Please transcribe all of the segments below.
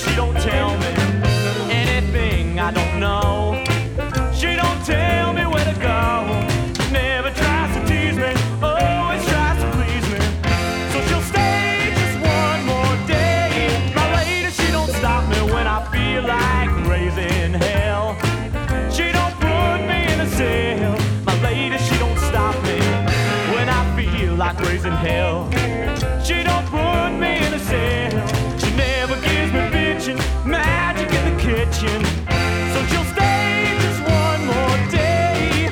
she don't tell me anything I don't know. She don't tell me where to go. Never tries to tease me, always tries to please me. So she'll stay just one more day. My lady, she don't stop me when I feel like raising hell. She don't put me in a cell. My lady, she don't stop me when I feel like raising hell. She don't put me in a cell. She never gives me bitchin' magic in the kitchen. So she'll stay just one more day.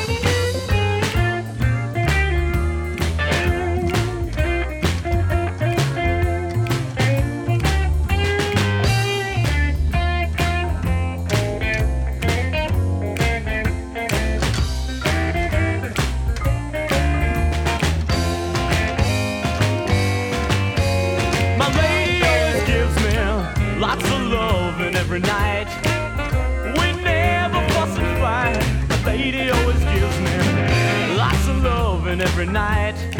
My lady always gives me lots of loving every night. We never fuss and fight. My lady always gives me lots of loving every night.